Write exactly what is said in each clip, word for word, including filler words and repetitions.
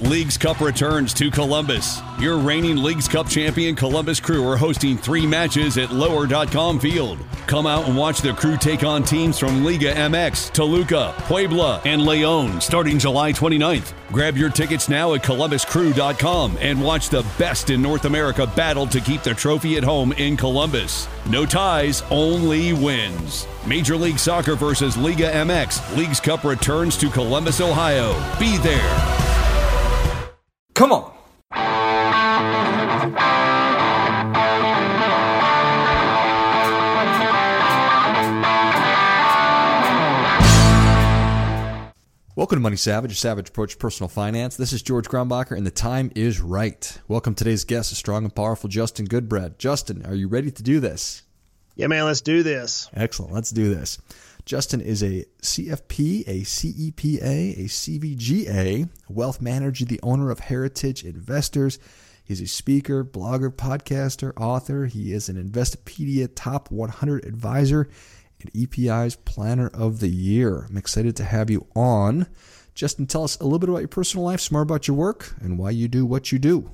Leagues Cup returns to Columbus. Your reigning Leagues Cup champion Columbus Crew are hosting three matches at lower dot com Field. Come out and watch the Crew take on teams from Liga M X, Toluca, Puebla, and León starting July twenty-ninth. Grab your tickets now at columbus crew dot com and watch the best in North America battle to keep the trophy at home in Columbus. No ties, only wins. Major League Soccer versus Liga M X. Leagues Cup returns to Columbus, Ohio. Be there. Come on. Welcome to Money Savage, a savage approach to personal finance. This is George Grumbacher, and the time is right. Welcome to today's guest, a strong and powerful Justin Goodbread. Justin, are you ready to do this? Yeah, man, let's do this. Excellent. Let's do this. Justin is a C F P, a C E P A, a C V G A, a wealth manager, the owner of Heritage Investors. He's a speaker, blogger, podcaster, author. He is an Investopedia Top one hundred advisor and E P I's Planner of the Year. I'm excited to have you on. Justin, tell us a little bit about your personal life, some more about your work, and why you do what you do.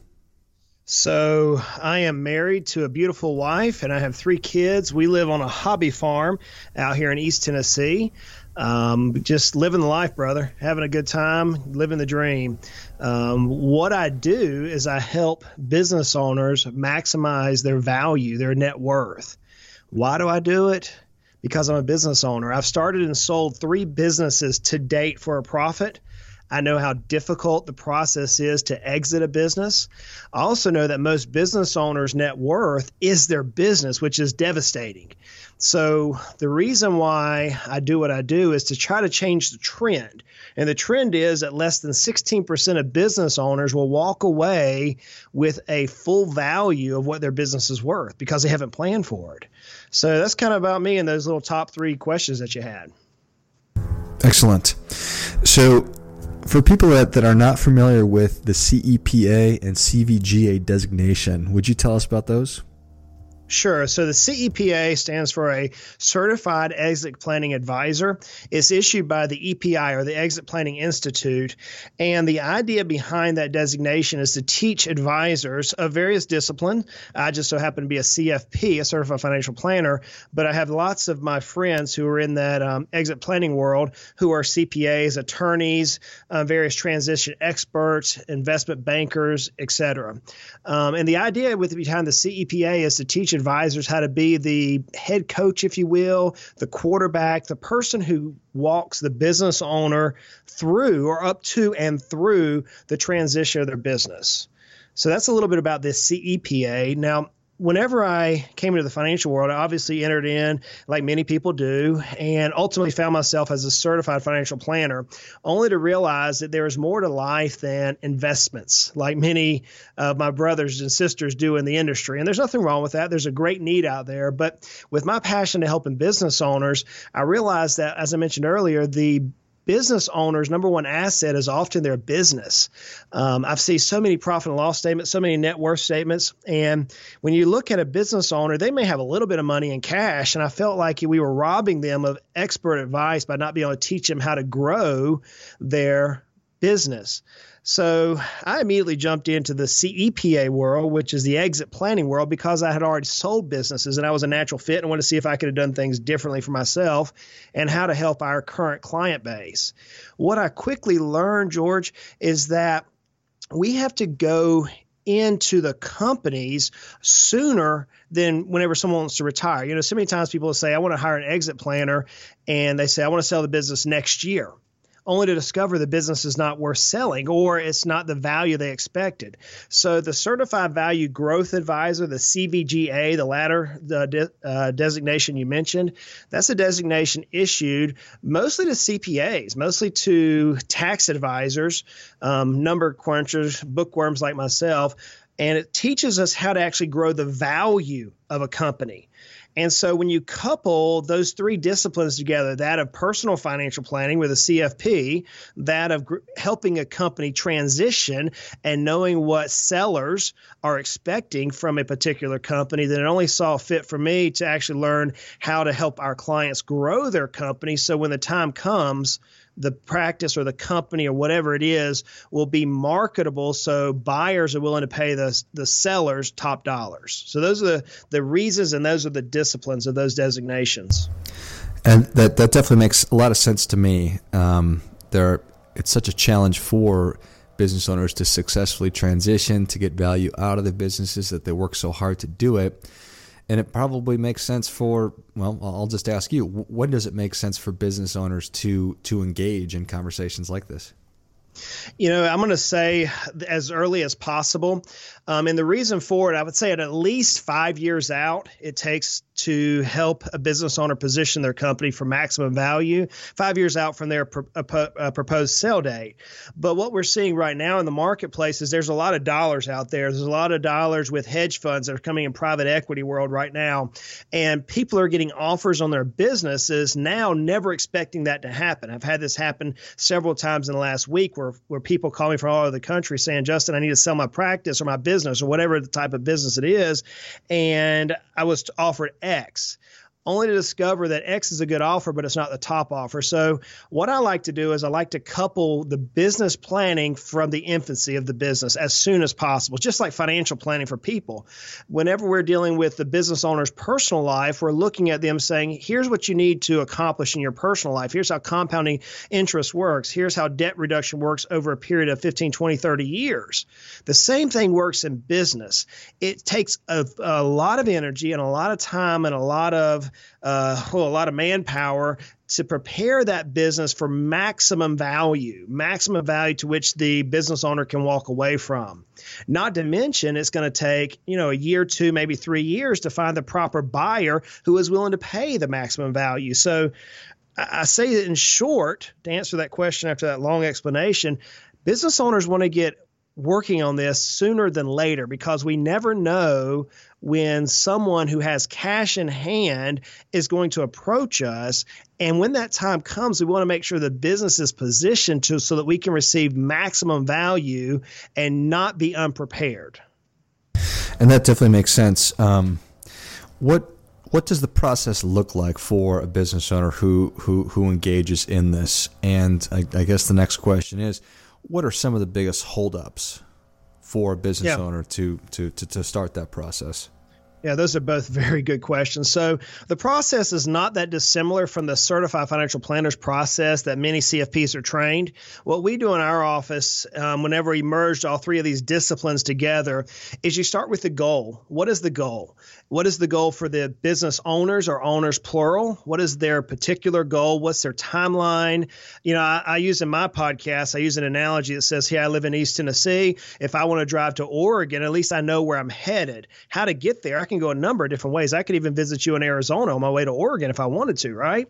So I am married to a beautiful wife, and I have three kids. We live on a hobby farm out here in East Tennessee. Um, just living the life, brother, having a good time, living the dream. Um, what I do is I help business owners maximize their value, their net worth. Why do I do it? Because I'm a business owner. I've started and sold three businesses to date for a profit. I know how difficult the process is to exit a business. I also know that most business owners' net worth is their business, which is devastating. So the reason why I do what I do is to try to change the trend. And the trend is that less than sixteen percent of business owners will walk away with a full value of what their business is worth because they haven't planned for it. So that's kind of about me and those little top three questions that you had. Excellent. So for people that, that are not familiar with the C E P A and C V G A designation, would you tell us about those? Sure. So the C E P A stands for a Certified Exit Planning Advisor. It's issued by the E P I, or the Exit Planning Institute. And the idea behind that designation is to teach advisors of various disciplines. I just so happen to be a C F P, a Certified Financial Planner, but I have lots of my friends who are in that um, exit planning world who are C P As, attorneys, uh, various transition experts, investment bankers, et cetera. Um, and the idea with behind the C E P A is to teach advisors how to be the head coach, if you will, the quarterback, the person who walks the business owner through or up to and through the transition of their business. So that's a little bit about this C E P A. Now, whenever I came into the financial world, I obviously entered in like many people do and ultimately found myself as a certified financial planner, only to realize that there is more to life than investments, like many of my brothers and sisters do in the industry. And there's nothing wrong with that. There's a great need out there. But with my passion to helping business owners, I realized that, as I mentioned earlier, the business owners' number one asset is often their business. Um, I've seen so many profit and loss statements, so many net worth statements. And when you look at a business owner, they may have a little bit of money in cash. And I felt like we were robbing them of expert advice by not being able to teach them how to grow their business. So I immediately jumped into the C E P A world, which is the exit planning world, because I had already sold businesses and I was a natural fit and wanted to see if I could have done things differently for myself and how to help our current client base. What I quickly learned, George, is that we have to go into the companies sooner than whenever someone wants to retire. You know, so many times people will say, I want to hire an exit planner, and they say, I want to sell the business next year, only to discover the business is not worth selling or it's not the value they expected. So the Certified Value Growth Advisor, the C V G A, the latter the de- uh, designation you mentioned, that's a designation issued mostly to C P As, mostly to tax advisors, um, number crunchers, bookworms like myself, and it teaches us how to actually grow the value of a company. And so when you couple those three disciplines together, that of personal financial planning with a C F P, that of gr- helping a company transition and knowing what sellers are expecting from a particular company, then it only saw fit for me to actually learn how to help our clients grow their company. So when the time comes, the practice or the company or whatever it is will be marketable, so buyers are willing to pay the, the sellers top dollars. So those are the, the reasons, and those are the disciplines of those designations. And that, that definitely makes a lot of sense to me. Um, there, it's such a challenge for business owners to successfully transition, to get value out of the businesses, that they work so hard to do it. And it probably makes sense for, well, I'll just ask you, when does it make sense for business owners to to engage in conversations like this? You know, I'm going to say as early as possible. Um, and the reason for it, I would say at at least five years out, it takes to help a business owner position their company for maximum value, five years out from their pro- uh, proposed sale date. But what we're seeing right now in the marketplace is there's a lot of dollars out there. There's a lot of dollars with hedge funds that are coming in private equity world right now. And people are getting offers on their businesses now, never expecting that to happen. I've had this happen several times in the last week where, where people call me from all over the country saying, Justin, I need to sell my practice or my business or whatever the type of business it is. And I was offered X, only to discover that X is a good offer, but it's not the top offer. So what I like to do is I like to couple the business planning from the infancy of the business as soon as possible, just like financial planning for people. Whenever we're dealing with the business owner's personal life, we're looking at them saying, here's what you need to accomplish in your personal life. Here's how compounding interest works. Here's how debt reduction works over a period of fifteen, twenty, thirty years. The same thing works in business. It takes a, a lot of energy and a lot of time and a lot of Uh, well, a lot of manpower to prepare that business for maximum value, maximum value to which the business owner can walk away from. Not to mention, it's going to take, you know, a year, two, maybe three years to find the proper buyer who is willing to pay the maximum value. So I, I say that in short, to answer that question after that long explanation, business owners want to get working on this sooner than later, because we never know when someone who has cash in hand is going to approach us. And when that time comes, we want to make sure the business is positioned to so that we can receive maximum value and not be unprepared. And that definitely makes sense. Um, what what does the process look like for a business owner who who, who engages in this? And I, I guess the next question is, what are some of the biggest holdups for a business yeah. owner to, to, to, to start that process? Yeah, those are both very good questions. So the process is not that dissimilar from the certified financial planners process that many C F Ps are trained. What we do in our office, um, whenever we merged all three of these disciplines together, is you start with the goal. What is the goal? What is the goal for the business owners, or owners plural? What is their particular goal? What's their timeline? You know, I, I use in my podcast, I use an analogy that says, hey, I live in East Tennessee. If I want to drive to Oregon, at least I know where I'm headed. How to get there, I can go a number of different ways. I could even visit you in Arizona on my way to Oregon if I wanted to, right?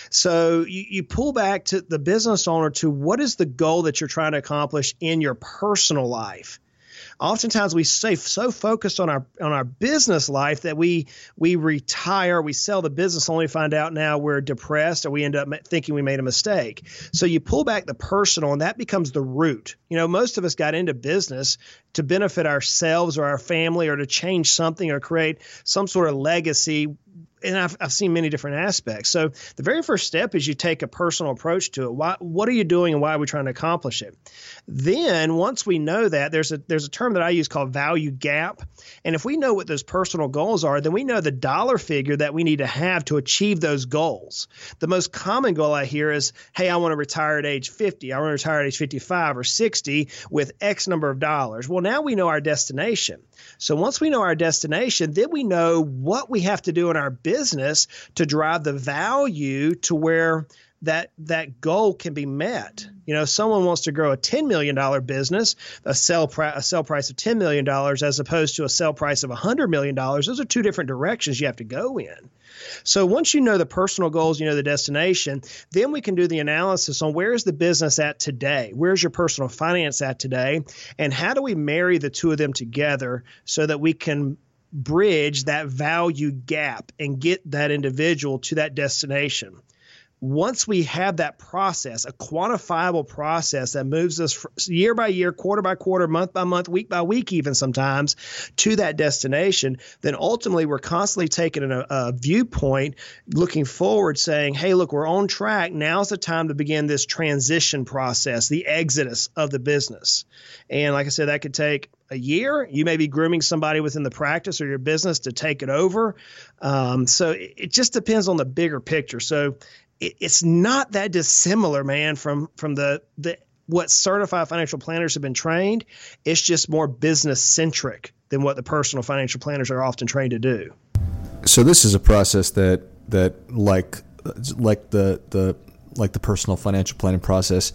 So you, you pull back to the business owner to what is the goal that you're trying to accomplish in your personal life. Oftentimes we stay so focused on our on our business life that we we retire, we sell the business, only to find out now we're depressed or we end up thinking we made a mistake. So you pull back the personal, and that becomes the root. You know, most of us got into business to benefit ourselves or our family, or to change something or create some sort of legacy. And I've, I've seen many different aspects. So the very first step is you take a personal approach to it. Why, what are you doing, and why are we trying to accomplish it? Then once we know that, there's a there's a term that I use called value gap. And if we know what those personal goals are, then we know the dollar figure that we need to have to achieve those goals. The most common goal I hear is, hey, I want to retire at age fifty. I want to retire at age fifty-five or sixty with X number of dollars. Well, now we know our destination. So once we know our destination, then we know what we have to do in our business to drive the value to where that that goal can be met. You know, if someone wants to grow a ten million dollars business, a sell, pri- a sell price of ten million dollars as opposed to a sell price of one hundred million dollars, those are two different directions you have to go in. So once you know the personal goals, you know the destination, then we can do the analysis on where is the business at today? Where's your personal finance at today? And how do we marry the two of them together so that we can bridge that value gap and get that individual to that destination? once we have that process, a quantifiable process that moves us year by year, quarter by quarter, month by month, week by week, even sometimes to that destination, then ultimately we're constantly taking a, a viewpoint, looking forward, saying, hey, look, we're on track. Now's the time to begin this transition process, the exodus of the business. And like I said, that could take a year. You may be grooming somebody within the practice or your business to take it over. Um, so it, it just depends on the bigger picture. So it, it's not that dissimilar, man, from from the the what certified financial planners have been trained. It's just more business centric than what the personal financial planners are often trained to do. So this is a process that that like like the the like the personal financial planning process,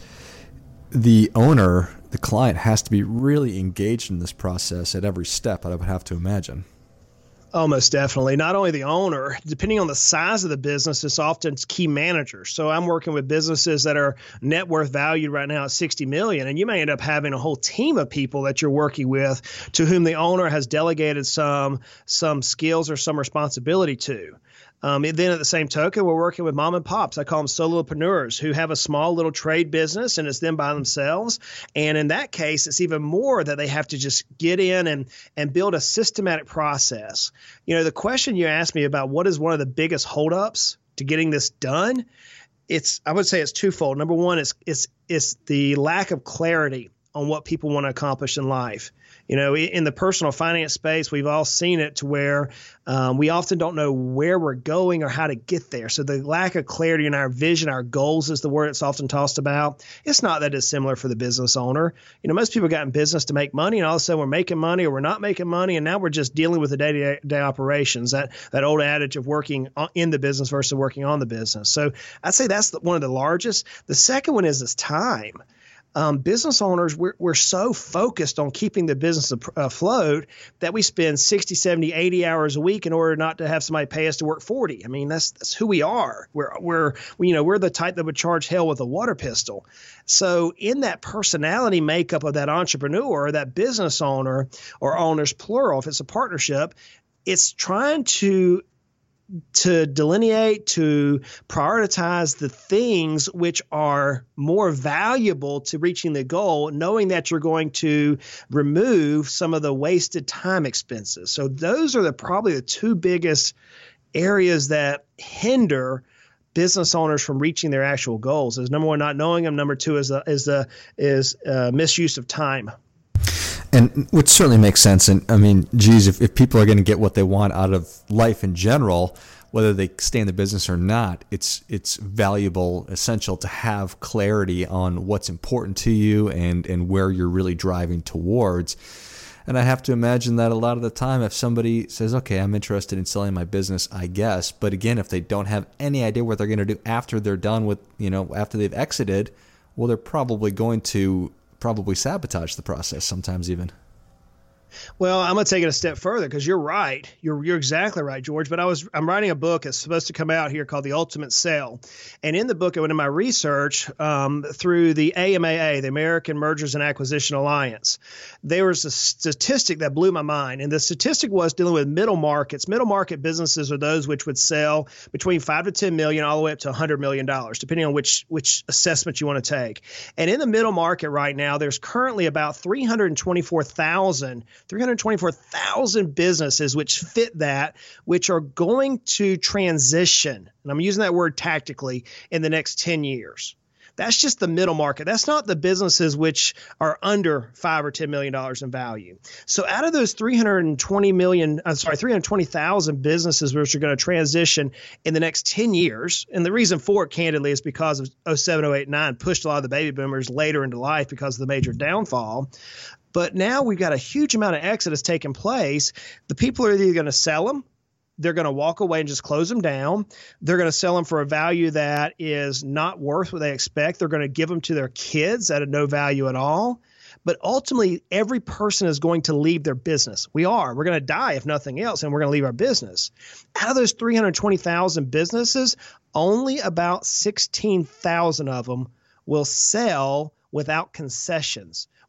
the owner, the client has to be really engaged in this process at every step, I would have to imagine. Oh, most definitely. Not only the owner, depending on the size of the business, it's often key managers. So I'm working with businesses that are net worth valued right now at sixty million dollars, and you may end up having a whole team of people that you're working with to whom the owner has delegated some some skills or some responsibility to. Um, and then at the same token, we're working with mom and pops. I call them solopreneurs who have a small little trade business and it's them by themselves. And in that case, it's even more that they have to just get in and, and build a systematic process. You know, the question you asked me about what is one of the biggest holdups to getting this done, it's I would say it's twofold. Number one, is it's, it's the lack of clarity on what people want to accomplish in life. You know, in the personal finance space, we've all seen it to where um, we often don't know where we're going or how to get there. So the lack of clarity in our vision, our goals is the word it's often tossed about. It's not that dissimilar for the business owner. You know, most people got in business to make money, and all of a sudden we're making money or we're not making money, and now we're just dealing with the day-to-day operations, that that old adage of working in the business versus working on the business. So I'd say that's the, one of the largest. The second one is this time. Um, business owners, we're, we're so focused on keeping the business afloat that we spend sixty, seventy, eighty hours a week in order not to have somebody pay us to work forty. I mean, that's that's who we are. We're, we're you know, we're the type that would charge hell with a water pistol. So in that personality makeup of that entrepreneur, that business owner, or owners plural, if it's a partnership, it's trying to to delineate, to prioritize the things which are more valuable to reaching the goal, knowing that you're going to remove some of the wasted time expenses. So those are the probably the two biggest areas that hinder business owners from reaching their actual goals. Is number one, not knowing them. Number two is the, is the is uh, misuse of time. And which certainly makes sense. And I mean, geez, if, if people are going to get what they want out of life in general, whether they stay in the business or not, it's it's valuable, essential to have clarity on what's important to you and, and where you're really driving towards. And I have to imagine that a lot of the time, if somebody says, okay, I'm interested in selling my business, I guess. But again, if they don't have any idea what they're going to do after they're done with, you know, after they've exited, well, they're probably going to probably sabotage the process sometimes even. Well, I'm going to take it a step further because you're right. You're you're exactly right, George. But I was I'm writing a book that's supposed to come out here called The Ultimate Sale. And in the book, I went in my research um, through the A M A A, the American Mergers and Acquisition Alliance. There was a statistic that blew my mind. And the statistic was dealing with middle markets. Middle market businesses are those which would sell between five to ten million all the way up to one hundred million dollars, depending on which, which assessment you want to take. And in the middle market right now, there's currently about three hundred twenty-four thousand three hundred twenty-four thousand businesses which fit that, which are going to transition, and I'm using that word tactically, in the next ten years. That's just the middle market. That's not the businesses which are under five or ten million dollars in value. So out of those three hundred twenty million, I'm sorry, three hundred twenty thousand businesses which are going to transition in the next ten years, and the reason for it, candidly, is because of oh seven, oh eight, nine pushed a lot of the baby boomers later into life because of the major downfall. But now we've got a huge amount of exodus taking place. The people are either going to sell them, they're going to walk away and just close them down. They're going to sell them for a value that is not worth what they expect. They're going to give them to their kids at a no value at all. But ultimately, every person is going to leave their business. We are. We're going to die if nothing else, and we're going to leave our business. Out of those three hundred twenty thousand businesses, only about sixteen thousand of them will sell without concessions,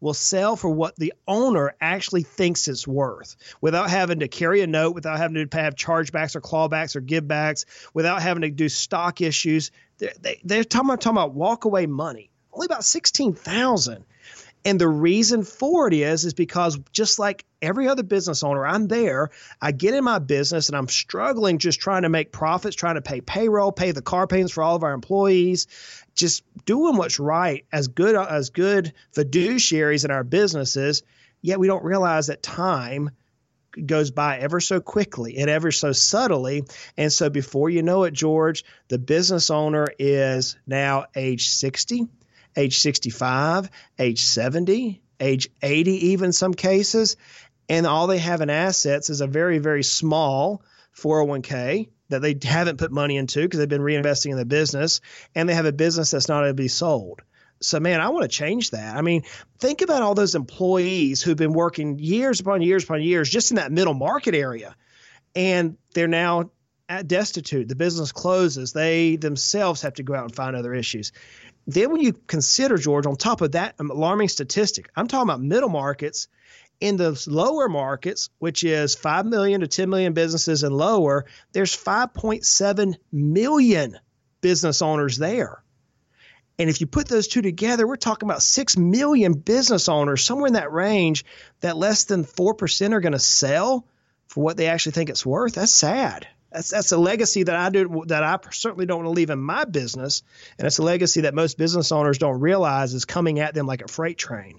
will sell for what the owner actually thinks it's worth without having to carry a note, without having to have chargebacks or clawbacks or givebacks, without having to do stock issues. They're, they, they're talking about, talking about walk away money, only about sixteen thousand dollars. And the reason for it is, is because just like every other business owner, I'm there, I get in my business and I'm struggling just trying to make profits, trying to pay payroll, pay the car payments for all of our employees, just doing what's right as good as good fiduciaries in our businesses. Yet we don't realize that time goes by ever so quickly and ever so subtly. And so before you know it, George, the business owner is now age sixty. Age sixty-five, age seventy, age eighty, even in some cases. And all they have in assets is a very, very small four oh one k that they haven't put money into because they've been reinvesting in the business. And they have a business that's not able to be sold. So, man, I want to change that. I mean, think about all those employees who've been working years upon years upon years just in that middle market area. And they're now at destitute. The business closes. They themselves have to go out and find other issues. Then when you consider, George, on top of that alarming statistic, I'm talking about middle markets. In the lower markets, which is five million to ten million businesses and lower, there's five point seven million business owners there. And if you put those two together, we're talking about six million business owners, somewhere in that range, that less than four percent are going to sell for what they actually think it's worth. That's sad. That's that's a legacy that I do that I certainly don't want to leave in my business, and it's a legacy that most business owners don't realize is coming at them like a freight train.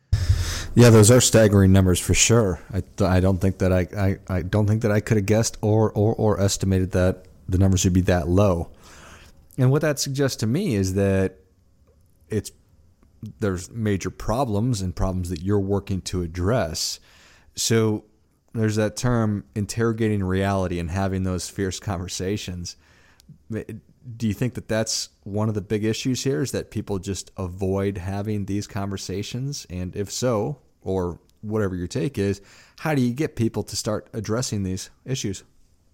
Yeah, those are staggering numbers for sure. I, I don't think that I, I, I don't think that I could have guessed or, or or estimated that the numbers would be that low. And what that suggests to me is that it's there's major problems and problems that you're working to address. So there's that term, interrogating reality and having those fierce conversations. Do you think that that's one of the big issues here, is that people just avoid having these conversations? And if so, or whatever your take is, how do you get people to start addressing these issues?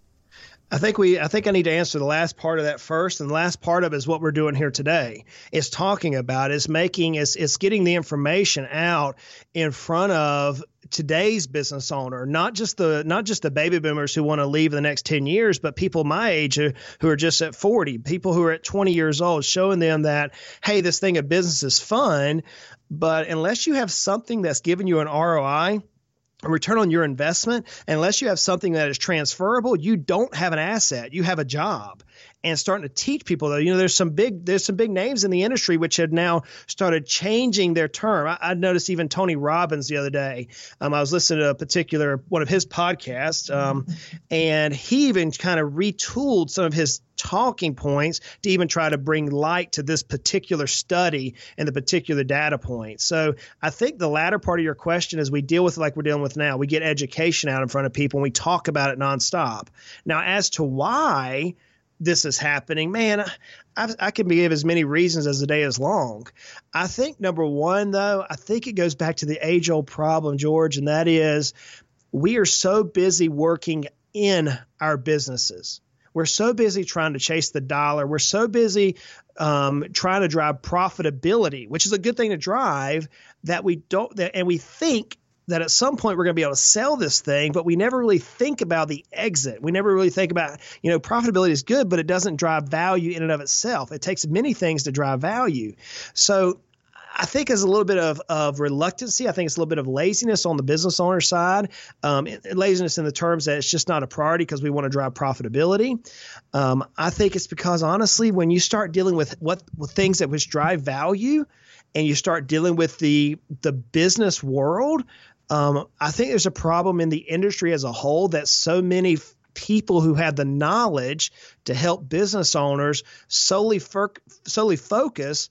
I think we. I think I need to answer the last part of that first, and the last part of it is what we're doing here today. Is talking about, is making, is it's getting the information out in front of today's business owner, not just the not just the baby boomers who want to leave in the next ten years, but people my age who, who are just at forty, people who are at twenty years old, showing them that, hey, this thing of business is fun, but unless you have something that's giving you an R O I, a return on your investment, unless you have something that is transferable, you don't have an asset. You have a job. And starting to teach people, though, you know, there's some big there's some big names in the industry which have now started changing their term. I, I noticed even Tony Robbins the other day. Um, I was listening to a particular one of his podcasts, um, and he even kind of retooled some of his talking points to even try to bring light to this particular study and the particular data point. So I think the latter part of your question is we deal with it like we're dealing with now. We get education out in front of people and we talk about it nonstop. Now, as to why this is happening, man, I, I can give as many reasons as the day is long. I think number one, though, I think it goes back to the age-old problem, George, and that is we are so busy working in our businesses. We're so busy trying to chase the dollar. We're so busy um, trying to drive profitability, which is a good thing to drive, that we don't, that, and we think that at some point we're going to be able to sell this thing, but we never really think about the exit. We never really think about, you know, profitability is good, but it doesn't drive value in and of itself. It takes many things to drive value. So I think there's a little bit of, of reluctancy. I think it's a little bit of laziness on the business owner side. Um, laziness in the terms that it's just not a priority because we want to drive profitability. Um, I think it's because, honestly, when you start dealing with what with things that which drive value and you start dealing with the the business world, um, I think there's a problem in the industry as a whole that so many f- people who have the knowledge to help business owners solely, fir- solely focus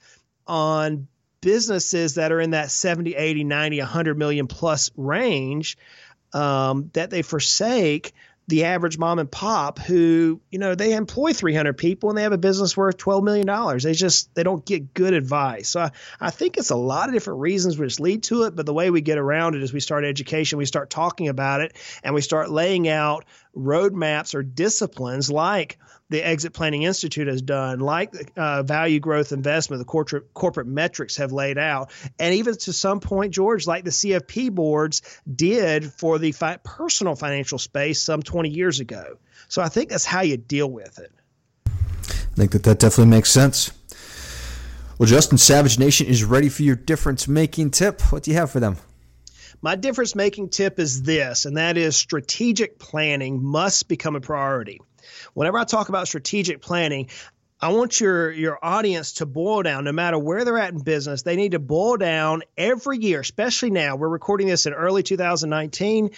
on businesses that are in that seventy, eighty, ninety, one hundred million plus range, um, that they forsake the average mom and pop who, you know, they employ three hundred people and they have a business worth twelve million dollars. They just, they don't get good advice. So I, I think it's a lot of different reasons which lead to it. But the way we get around it is we start education, we start talking about it, and we start laying out roadmaps or disciplines like the Exit Planning Institute has done, like uh, value growth investment, the corporate corporate metrics have laid out, and even to some point, George, like the C F P boards did for the fi- personal financial space some twenty years ago. So I think that's how you deal with it. I think that that definitely makes sense. Well, Justin, Savage Nation is ready for your difference-making tip. What do you have for them? My difference-making tip is this, and that is strategic planning must become a priority. Whenever I talk about strategic planning, I want your, your audience to boil down, no matter where they're at in business, they need to boil down every year, especially now. We're recording this in early two thousand nineteen.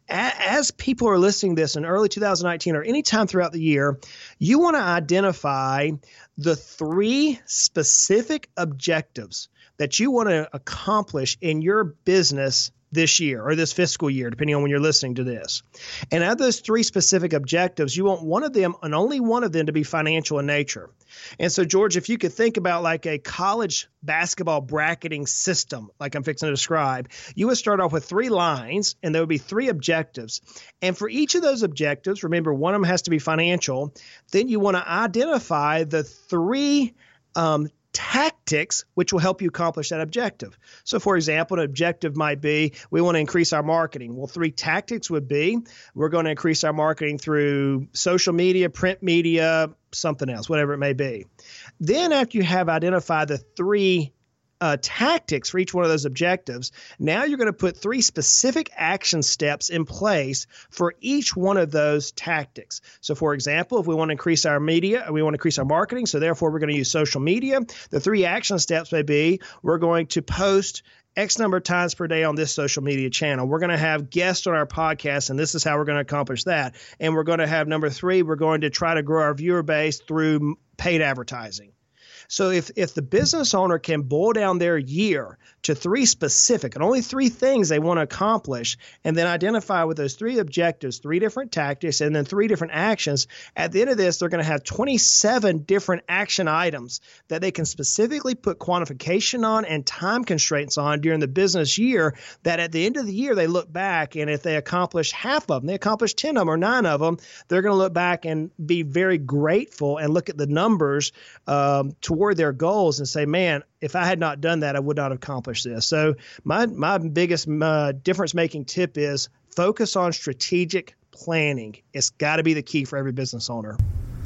As people are listening to this in early two thousand nineteen or any time throughout the year, you want to identify the three specific objectives that you want to accomplish in your business this year or this fiscal year, depending on when you're listening to this. And out of those three specific objectives, you want one of them and only one of them to be financial in nature. And so, George, if you could think about like a college basketball bracketing system, like I'm fixing to describe, you would start off with three lines and there would be three objectives. And for each of those objectives, remember, one of them has to be financial. Then you want to identify the three um, tactics which will help you accomplish that objective. So, for example, an objective might be we want to increase our marketing. Well, three tactics would be we're going to increase our marketing through social media, print media, something else, whatever it may be. Then after you have identified the three Uh, tactics for each one of those objectives, now you're going to put three specific action steps in place for each one of those tactics. So, for example, if we want to increase our media, we want to increase our marketing, so therefore we're going to use social media. The three action steps may be we're going to post X number of times per day on this social media channel. We're going to have guests on our podcast, and this is how we're going to accomplish that. And we're going to have number three, we're going to try to grow our viewer base through paid advertising. So if, if the business owner can boil down their year to three specific and only three things they want to accomplish, and then identify with those three objectives, three different tactics, and then three different actions, at the end of this, they're going to have twenty-seven different action items that they can specifically put quantification on and time constraints on during the business year, that at the end of the year, they look back, and if they accomplish half of them, they accomplish ten of them or nine of them, they're going to look back and be very grateful and look at the numbers um, toward their goals and say, man, if I had not done that, I would not have accomplished this. So my my biggest uh, difference-making tip is focus on strategic planning. It's got to be the key for every business owner.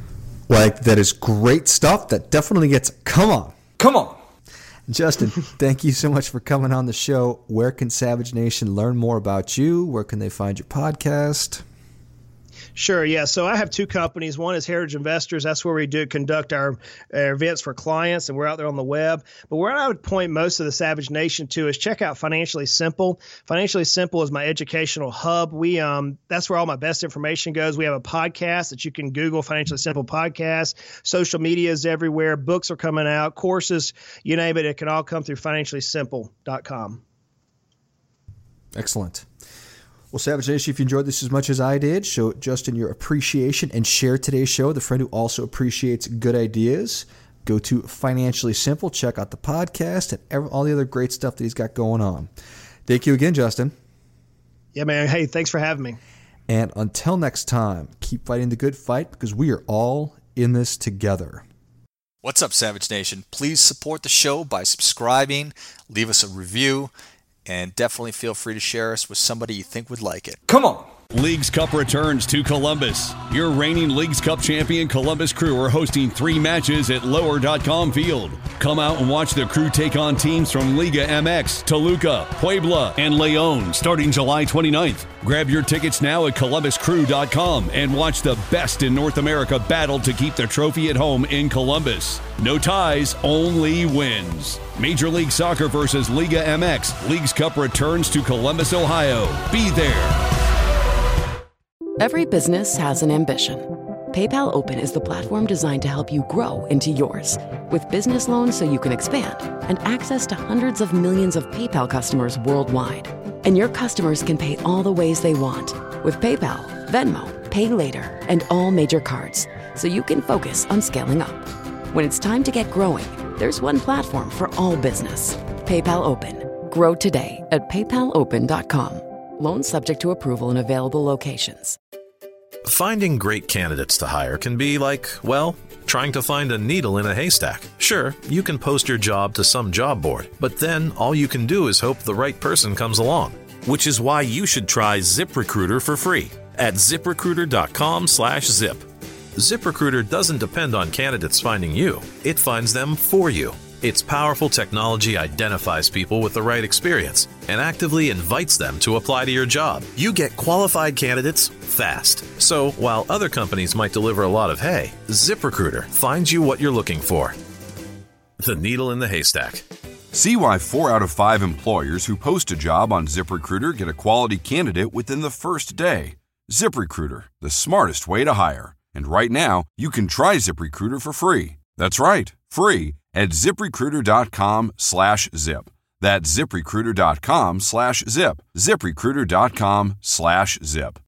Like, that is great stuff. That definitely gets, come on, come on. Justin, thank you so much for coming on the show. Where can Savage Nation learn more about you? Where can they find your podcast? Sure. Yeah. So I have two companies. One is Heritage Investors. That's where we do conduct our, our events for clients, and we're out there on the web. But where I would point most of the Savage Nation to is check out Financially Simple. Financially Simple is my educational hub. We um that's where all my best information goes. We have a podcast that you can Google, Financially Simple Podcast. Social media is everywhere. Books are coming out. Courses, you name it. It can all come through financially simple dot com. Excellent. Well, Savage Nation, if you enjoyed this as much as I did, show Justin your appreciation and share today's show. The friend who also appreciates good ideas. Go to Financially Simple, check out the podcast and all the other great stuff that he's got going on. Thank you again, Justin. Yeah, man. Hey, thanks for having me. And until next time, keep fighting the good fight, because we are all in this together. What's up, Savage Nation? Please support the show by subscribing, leave us a review, and definitely feel free to share us with somebody you think would like it. Come on. Leagues Cup returns to Columbus. Your reigning Leagues Cup champion Columbus Crew are hosting three matches at lower dot com field. Come out and watch the Crew take on teams from Liga M X, Toluca, Puebla, and Leon starting July twenty-ninth. Grab your tickets now at columbus crew dot com and watch the best in North America battle to keep the trophy at home in Columbus. No ties, only wins. Major League Soccer versus Liga M X. Leagues Cup returns to Columbus, Ohio. Be there. Every business has an ambition. PayPal Open is the platform designed to help you grow into yours. With business loans so you can expand and access to hundreds of millions of PayPal customers worldwide. And your customers can pay all the ways they want with PayPal, Venmo, Pay Later, and all major cards, so you can focus on scaling up. When it's time to get growing, there's one platform for all business. PayPal Open. Grow today at paypal open dot com. Loans subject to approval in available locations. Finding great candidates to hire can be like, well, trying to find a needle in a haystack. Sure, you can post your job to some job board, but then all you can do is hope the right person comes along. Which is why you should try ZipRecruiter for free at ZipRecruiter.com slash zip. ZipRecruiter doesn't depend on candidates finding you. It finds them for you. Its powerful technology identifies people with the right experience and actively invites them to apply to your job. You get qualified candidates fast. So while other companies might deliver a lot of hay, ZipRecruiter finds you what you're looking for. The needle in the haystack. See why four out of five employers who post a job on ZipRecruiter get a quality candidate within the first day. ZipRecruiter, the smartest way to hire. And right now, you can try ZipRecruiter for free. That's right, free at ZipRecruiter.com slash zip. That's ZipRecruiter.com slash zip. ZipRecruiter.com slash zip.